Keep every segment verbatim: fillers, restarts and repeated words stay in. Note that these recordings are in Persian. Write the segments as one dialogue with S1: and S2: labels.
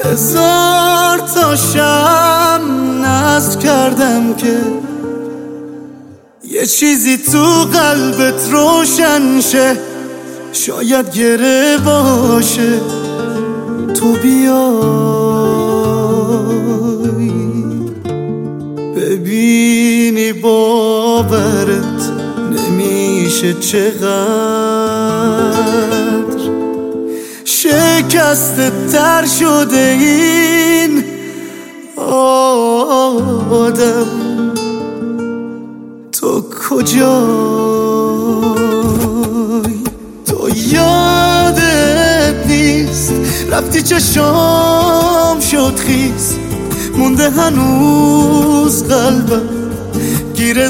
S1: هزار تا شم نصب کردم که یه چیزی تو قلبت روشن شه، شاید گره باشه تو بیای ببینی باورت نمیشه چقدر شکسته تر شده این آدم. تو کجای؟ تو یادت نیست رفتی چشام شد خیز، مونده هنوز قلبم گیر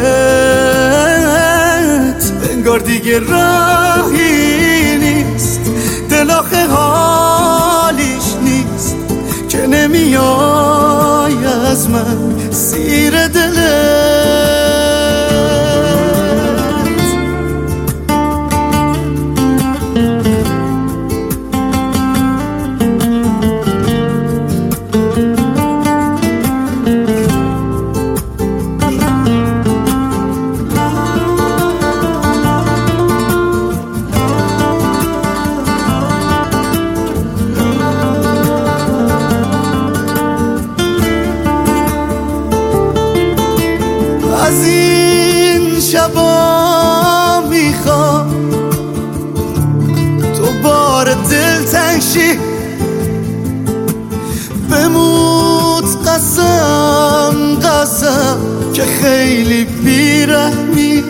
S1: دلت، انگار دیگه راهی نیست، دل آخه حالیش نیست که نمیای از من سیر دلت. از این شبا میخوام تو بار دل تنگ شی، بموت قسم قسم که خیلی بیرحمی،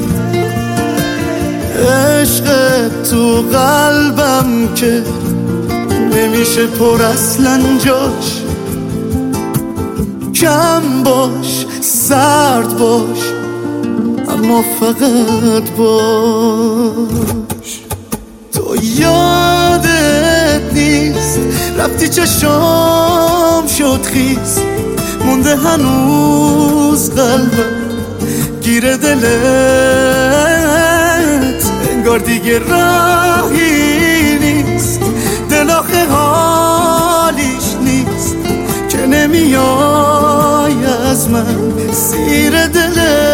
S1: عشق تو قلبم که نمیشه پر اصلا جاش، کم باش سرد باش اما فقط باش. تو یادت نیست رفتی چشام شد خیز، مونده هنوز قلبم گیر دلت، انگار دیگه راهی نیست، دل آخه حالیش نیست که نمیای از من سیر دلت.